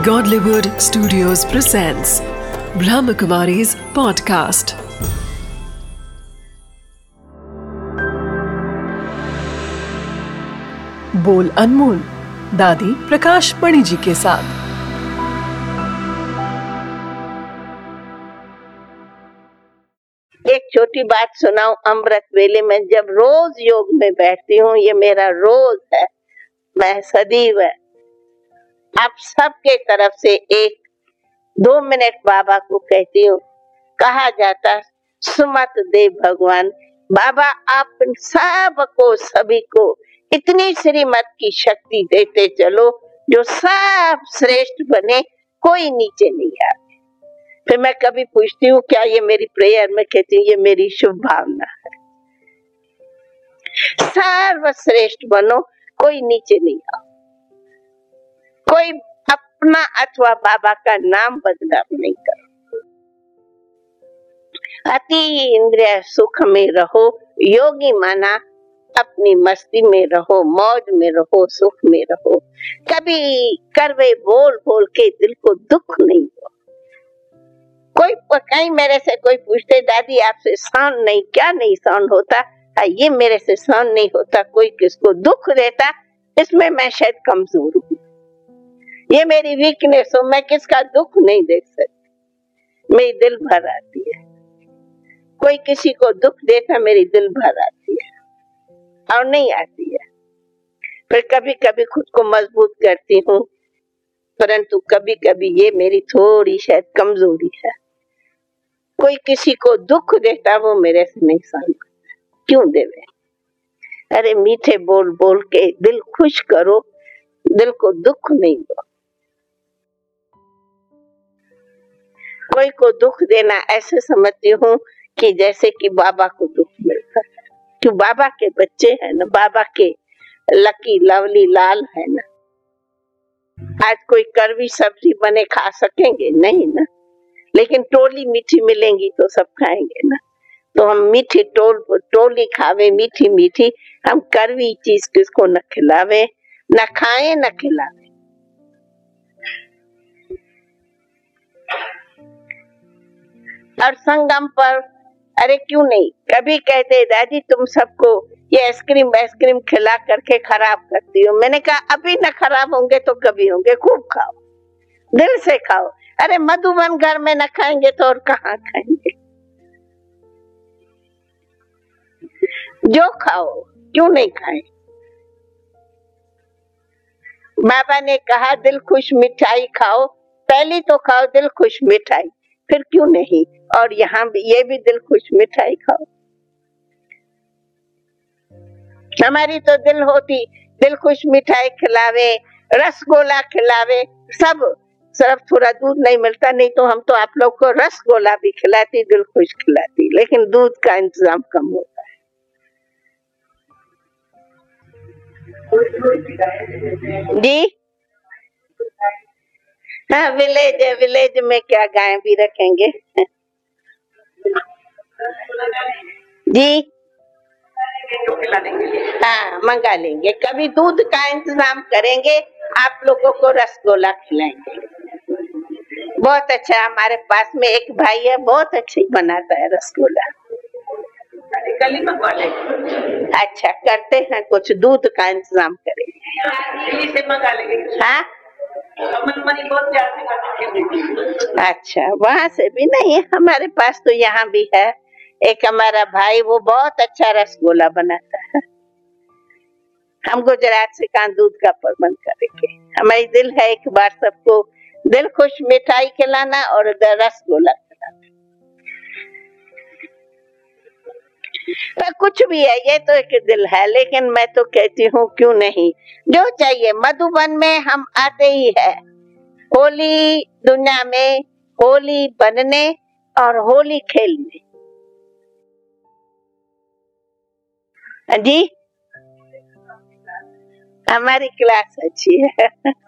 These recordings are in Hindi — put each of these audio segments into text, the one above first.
Godlywood Studios presents Brahmakumari's podcast. बोल अनमोल दादी प्रकाश मणि जी के साथ। एक छोटी बात सुनाऊं। अमृत वेले में जब रोज योग में बैठती हूँ, ये मेरा रोज है, मैं सदैव आप सबके तरफ से 1-2 मिनट बाबा को कहती हूँ। कहा जाता सुमत दे भगवान, बाबा आप सबको सभी को इतनी श्रीमत की शक्ति देते चलो जो सब श्रेष्ठ बने, कोई नीचे नहीं आए। फिर मैं कभी पूछती हूँ क्या ये मेरी प्रेयर में कहती हूँ, ये मेरी शुभ भावना है। सर्वश्रेष्ठ बनो, कोई नीचे नहीं आओ, कोई अपना अथवा बाबा का नाम बदनाम नहीं करो। अति इंद्रिय सुख में रहो, योगी माना अपनी मस्ती में रहो, मौज में रहो, सुख में रहो। कभी करवे बोल बोल के दिल को दुख नहीं हो। कोई कहीं मेरे से कोई पूछते दादी आपसे सहन नहीं, क्या नहीं सहन होता? ये मेरे से सहन नहीं होता, कोई किसको दुख देता, इसमें मैं शायद कमजोर हूँ, ये मेरी वीकनेस हो, मैं किसका दुख नहीं देख सकती, मेरी दिल भर आती है। कोई किसी को दुख देता मेरी दिल भर आती है और नहीं आती है। फिर कभी कभी खुद को मजबूत करती हूँ, परंतु कभी कभी ये मेरी थोड़ी शायद कमजोरी है। कोई किसी को दुख देता वो मेरे से नहीं सहन करता, क्यों देवे? अरे मीठे बोल बोल के दिल खुश करो, दिल को दुख नहीं दो। कोई को दुख देना ऐसे समझती हूँ कि जैसे कि बाबा को दुख मिलता है, क्यों बाबा के बच्चे हैं ना, बाबा के लकी लवली लाल है ना। आज कोई कड़वी सब्जी बने खा सकेंगे नहीं ना, लेकिन टोली मीठी मिलेंगी तो सब खाएंगे ना। तो हम मीठी टोली खावे मीठी मीठी, हम कड़वी चीज किसको न खिलावे, न खाए न खिलावे। और संगम पर अरे क्यों नहीं, कभी कहते दादी तुम सबको ये आइसक्रीम खिला करके खराब करती हो। मैंने कहा अभी न खराब होंगे तो कभी होंगे, खूब खाओ, दिल से खाओ। अरे मधुबन घर में न खाएंगे तो और कहाँ खाएंगे? जो खाओ, क्यों नहीं खाए? बाबा ने कहा दिल खुश मिठाई खाओ, पहली तो खाओ दिल खुश मिठाई, फिर क्यों नहीं? और यहाँ भी ये भी दिल खुश मिठाई खाओ। हमारी तो दिल होती दिल खुश मिठाई खिलावे, रसगोला खिलावे, सब सिर्फ थोड़ा दूध नहीं मिलता, नहीं तो हम तो आप लोग को रसगोला भी खिलाती, दिल खुश खिलाती, लेकिन दूध का इंतजाम कम होता है। जी हाँ, विलेज में क्या गाय भी रखेंगे जी, हाँ मंगा लेंगे। कभी दूध का इंतजाम करेंगे, आप लोगों को रसगोला खिलाएंगे। बहुत अच्छा, हमारे पास में एक भाई है, बहुत अच्छी बनाता है रसगोला। अच्छा करते हैं, कुछ दूध का इंतजाम करेंगे, से मंगा लेंगे। हाँ अच्छा, वहाँ से भी नहीं, हमारे पास तो यहाँ भी है एक हमारा भाई, वो बहुत अच्छा रसगोला बनाता है। हम गुजरात से कहाँ दूध का प्रबंध करेंगे। हमारी दिल है एक बार सबको दिल खुश मिठाई खिलाना और रसगोला खिलाना। तो कुछ भी है, ये तो एक दिल है, लेकिन मैं तो कहती हूँ क्यों नहीं, जो चाहिए। मधुबन में हम आते ही है होली दुनिया में, होली बनने और होली खेलने। जी हमारी क्लास अच्छी है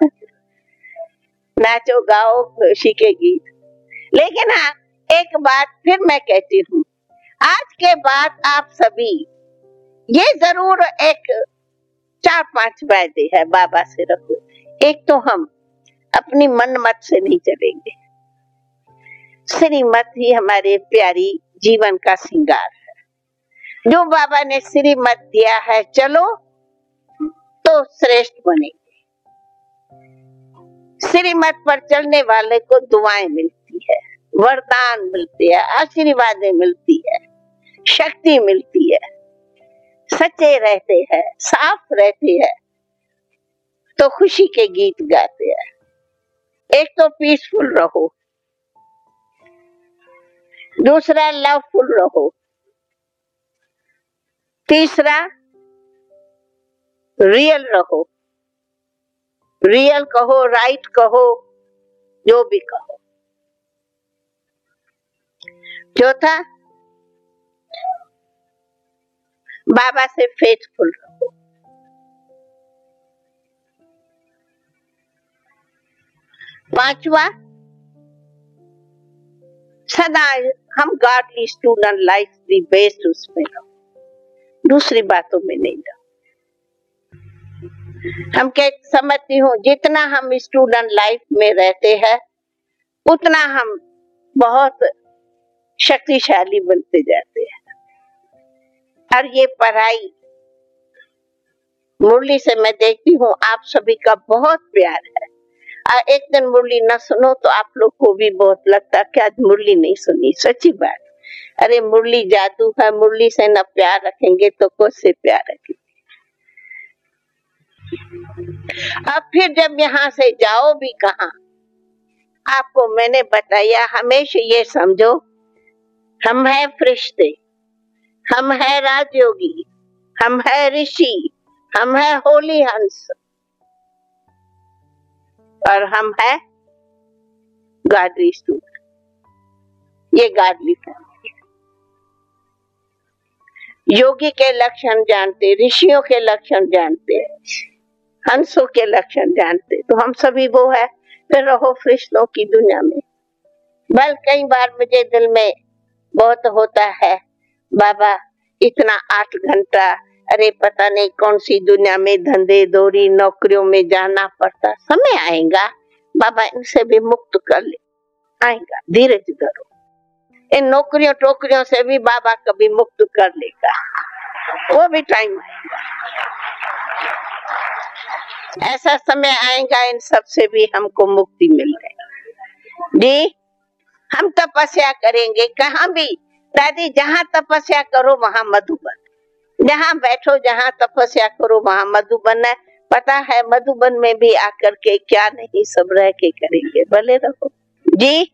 नाचो गाओ खुशी के गीत। लेकिन हाँ एक बात फिर मैं कहती हूँ, आज के बाद आप सभी ये जरूर एक 4-5 वायदे है बाबा से रखो। एक तो हम अपनी मनमत से नहीं चलेंगे। श्रीमत ही हमारे प्यारी जीवन का श्रृंगार है। जो बाबा ने श्रीमत दिया है, चलो तो श्रेष्ठ बनेंगे। श्रीमत पर चलने वाले को दुआएं मिलती है, वरदान मिलते हैं, आशीर्वादें मिलती है, शक्ति मिलती है, सच्चे रहते हैं, साफ रहते हैं तो खुशी के गीत गाते हैं। एक तो पीसफुल रहो, दूसरा लवफुल रहो, तीसरा रियल रहो। रियल कहो, राइट कहो, जो भी कहो। चौथा, बाबा से फेथफुल रहो। पांचवा, सदा हम गॉडली स्टूडेंट लाइफ दी बेस्ड उसमें रहो, दूसरी बातों में नहीं रहो। हम समझती हूँ जितना हम स्टूडेंट लाइफ में रहते हैं उतना हम बहुत शक्तिशाली बनते जाते हैं। और ये पढ़ाई, मुरली से मैं देखती हूँ आप सभी का बहुत प्यार है। एक दिन मुरली न सुनो तो आप लोग को भी बहुत लगता कि आज मुरली नहीं सुनी। सच्ची बात, अरे मुरली जादू है, मुरली से न प्यार रखेंगे तो कैसे प्यार रखेंगे। अब फिर जब यहाँ से जाओ भी कहाँ, आपको मैंने बताया, हमेशा ये समझो हम है फरिश्ते, हम है राजयोगी, हम है ऋषि, हम है होली हंस और हम है गॉडली स्टूडेंट। ये गॉडली फैमिली है। योगी के लक्षण जानते, ऋषियों के लक्षण जानते, हंसों के लक्षण जानते, तो हम सभी वो है। फिर रहो फरिश्तों की दुनिया में। बल कई बार मुझे दिल में बहुत होता है, बाबा इतना 8 घंटा, अरे पता नहीं कौन सी दुनिया में धंधे दौरी नौकरियों में जाना पड़ता। समय आएगा बाबा इनसे भी मुक्त कर ले, आएगा, धीरज धरो। इन नौकरियों टोकरियों से भी बाबा कभी मुक्त कर लेगा, वो भी टाइम आएगा। ऐसा समय आएगा इन सब से भी हमको मुक्ति मिल जाएगी। जी, हम तपस्या करेंगे कहाँ भी। दादी जहाँ तपस्या करो वहाँ मधुबन, जहाँ बैठो जहाँ तपस्या करो वहाँ मधुबन है। पता है मधुबन में भी आकर के क्या नहीं सब रह के करेंगे, भले रहो। जी,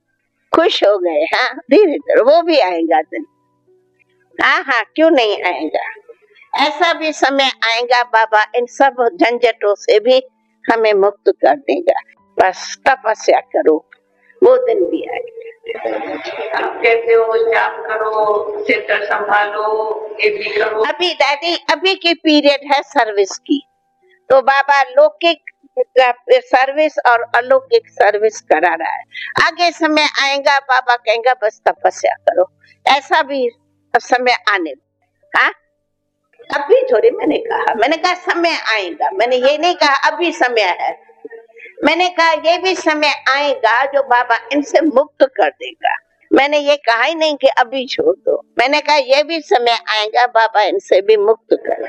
खुश हो गए। हाँ, धीरे धीरे वो भी आएगा दिन। हाँ, क्यों नहीं आएगा। ऐसा भी समय आएगा बाबा इन सब झंझटों से भी हमें मुक्त कर देगा। बस तपस्या करो, वो दिन भी आएगा। आप कहते हो जाप करो, सेंटर संभालो, ये भी करो। अभी दादी, अभी की पीरियड है सर्विस की, तो बाबा लौकिक सर्विस और अलौकिक सर्विस करा रहा है। आगे समय आएगा बाबा कहेंगे बस तपस्या करो। ऐसा भी समय आने। हाँ, अभी थोड़ी मैंने कहा समय आएगा। मैंने ये नहीं कहा अभी समय है, मैंने कहा ये भी समय आएगा जो बाबा इनसे मुक्त कर देगा। मैंने ये कहा ही नहीं कि अभी छोड़ दो, मैंने कहा ये भी समय आएगा बाबा इनसे भी मुक्त कर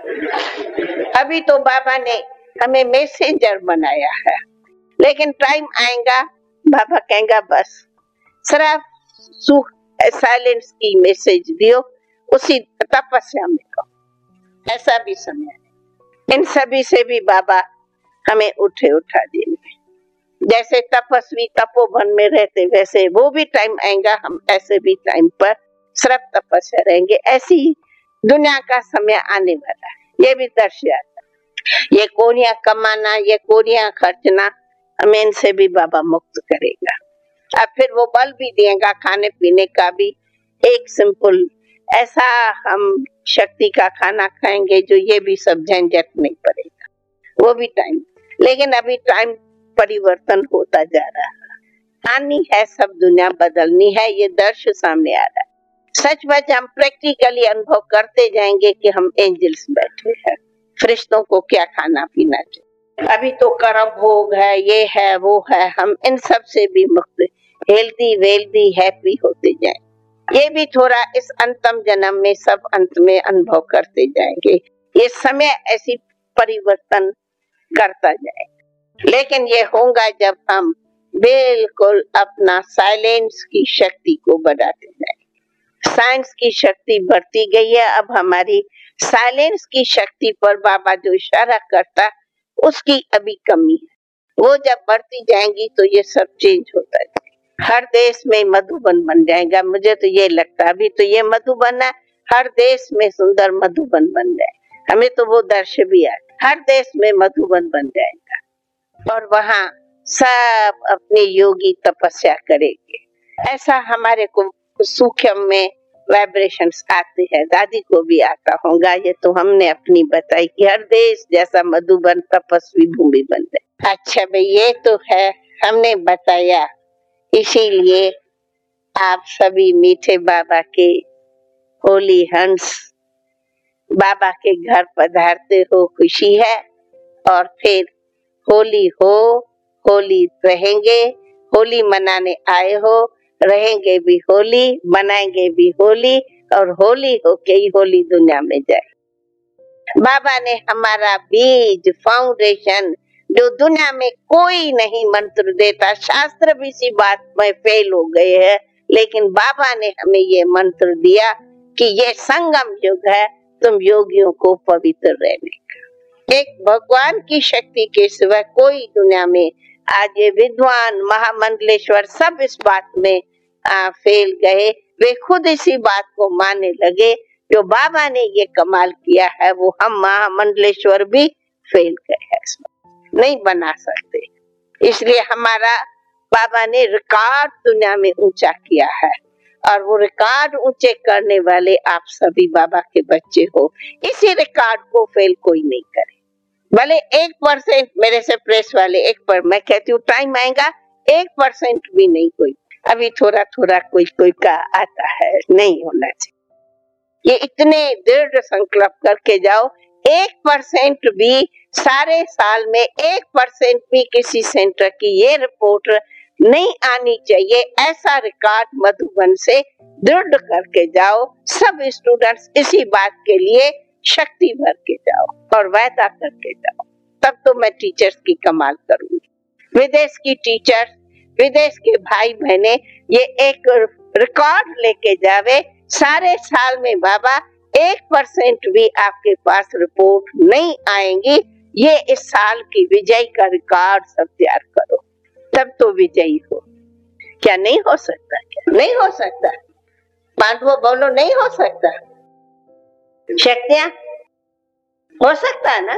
देगा। अभी तो बाबा ने हमें मैसेंजर बनाया है, लेकिन टाइम आएगा बाबा कहेंगे बस सिर्फ सुख साइलेंस की मैसेज दियो, उसी तपस्या में कहो। ऐसा भी समय है। इन सभी से भी बाबा हमें उठा देंगे। जैसे तपस्वी तपोवन में रहते वैसे वो भी टाइम आएगा, हम ऐसे भी टाइम पर सिर्फ तपस्या रहेंगे। ऐसी दुनिया का समय आने वाला है। ये भी दर्शाता ये कोरियां कमाना, ये कोरियां खर्चना, हमें इनसे भी बाबा मुक्त करेगा। और फिर वो बल भी देगा खाने पीने का भी। एक सिंपल ऐसा हम शक्ति का खाना खाएंगे जो ये भी सब झंझट नहीं पड़ेगा, वो भी टाइम। लेकिन अभी टाइम परिवर्तन होता जा रहा है, आनी है सब दुनिया बदलनी है, ये दर्श सामने आ रहा है। सच बात हम प्रैक्टिकली अनुभव करते जाएंगे कि हम एंजल्स बैठे हैं, फरिश्तों को क्या खाना पीना चाहिए। अभी तो कर्म भोग है, ये है वो है, हम इन सब से भी मुक्त, हेल्दी वेल्दी हैप्पी होते जाएं। ये भी थोड़ा इस अंतम जन्म में सब अंत में अनुभव करते जाएंगे। ये समय ऐसी परिवर्तन करता जाए, लेकिन ये होगा जब हम बिल्कुल अपना साइलेंस की शक्ति को बढ़ाते जाए। साइंस की शक्ति बढ़ती गई है, अब हमारी साइलेंस की शक्ति पर बाबा जो इशारा करता उसकी अभी कमी है। वो जब बढ़ती जाएंगी तो ये सब चेंज होता है। हर देश में मधुबन बन जाएगा, मुझे तो ये लगता है। अभी तो ये मधुबन है, हर देश में सुंदर मधुबन बन जाए, हमें तो वो दर्श भी है। हर देश में मधुबन बन जाएगा और वहाँ सब अपने योगी तपस्या करेंगे। ऐसा हमारे को सूक्ष्म में वाइब्रेशंस आते हैं, दादी को भी आता होगा। ये तो हमने अपनी बताई कि हर देश जैसा मधुबन तपस्वी भूमि बन जाए। अच्छा भाई, ये तो है हमने बताया, इसीलिए आप सभी मीठे बाबा के होली हंस बाबा के घर पधारते हो, खुशी है। और फिर होली हो, होली रहेंगे, होली मनाने आए हो, रहेंगे भी होली, मनाएंगे भी होली, और होली होके ही होली दुनिया में जाए। बाबा ने हमारा बीज फाउंडेशन, जो दुनिया में कोई नहीं मंत्र देता, शास्त्र भी इसी बात में फेल हो गए हैं, लेकिन बाबा ने हमें ये मंत्र दिया कि ये संगम युग है, तुम योगियों को पवित्र रहने का। एक भगवान की शक्ति के सिवा कोई दुनिया में, आज ये विद्वान महामंडलेश्वर सब इस बात में फेल गए, वे खुद इसी बात को मानने लगे। जो बाबा ने ये कमाल किया है वो हम महामंडलेश्वर भी फेल गए हैं, इसमें नहीं बना सकते। इसलिए हमारा बाबा ने रिकॉर्ड दुनिया में ऊंचा किया है, और वो रिकॉर्ड ऊंचे करने वाले आप सभी बाबा के बच्चे हो। इसी रिकॉर्ड को फेल कोई नहीं करे। भले 1% मेरे से प्रेस वाले मैं कहती हूँ टाइम आएगा 1% भी नहीं, कोई अभी थोड़ा थोड़ा कोई का आता है, नहीं होना चाहिए। ये इतने दृढ़ संकल्प करके जाओ, 1% भी सारे साल में 1% भी किसी सेंटर की ये रिपोर्ट नहीं आनी चाहिए। ऐसा रिकॉर्ड मधुबन से दृढ़ करके जाओ। सब स्टूडेंट्स इसी बात के लिए शक्ति भर के जाओ और वायदा करके जाओ, तब तो मैं टीचर्स की कमाल करूंगी। विदेश की टीचर्स, विदेश के भाई बहने ये एक रिकॉर्ड लेके जावे, सारे साल में बाबा 1% भी आपके पास रिपोर्ट नहीं आएंगी, ये इस साल की विजय का रिकॉर्ड सब तैयार करो, तब तो विजयी हो। क्या नहीं हो सकता? क्या नहीं हो सकता? पांडवों बोलो, नहीं हो सकता? शक्तियां हो सकता है ना?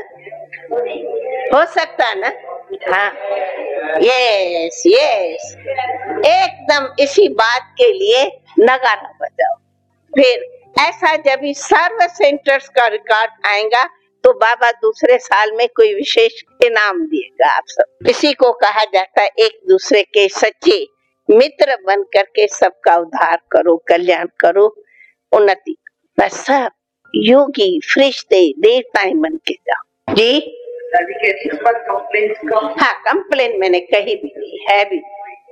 हो सकता है ना? हाँ, यस यस, एकदम इसी बात के लिए नगारा बजाओ। फिर ऐसा जब भी सर्व सेंटर्स का रिकॉर्ड आएगा तो बाबा दूसरे साल में कोई विशेष इनाम दिएगा आप सब। इसी को कहा जाता है एक दूसरे के सच्चे मित्र बन करके सबका उद्धार करो, कल्याण करो, उन्नति। बस सब योगी फरिश्ते देवताएं बन के जाओ जी। हाँ, कंप्लेन मैंने कही भी नहीं है, भी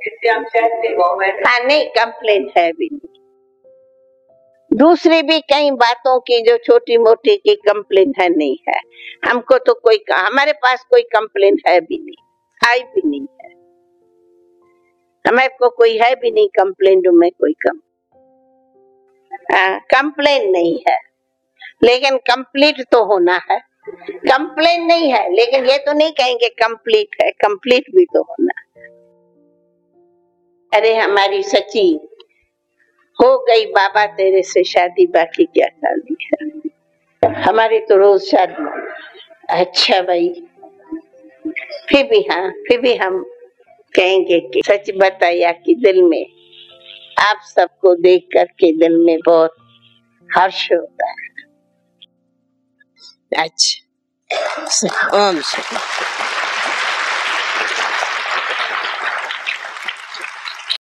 हाँ नहीं, कंप्लेन है भी नहीं। दूसरी भी कई बातों की जो छोटी मोटी की कंप्लेन है, नहीं है। हमको तो कोई, हमारे पास कोई कंप्लेन है भी नहीं, आई भी नहीं है। हमारे को कोई है भी नहीं कंप्लेन में, कोई कंप्लेन नहीं है, लेकिन कंप्लीट तो होना है। कंप्लेन नहीं है, लेकिन ये तो नहीं कहेंगे कंप्लीट है, कंप्लीट भी तो होना है। अरे हमारी सच्ची हो गई बाबा तेरे से शादी, बाकी क्या शादी है, हमारी तो रोज शादी। अच्छा भाई, फिर भी हम कहेंगे कि सच बताया कि दिल में आप सबको देख करके दिल में बहुत हर्ष होता है। अच्छा, ओम शांति।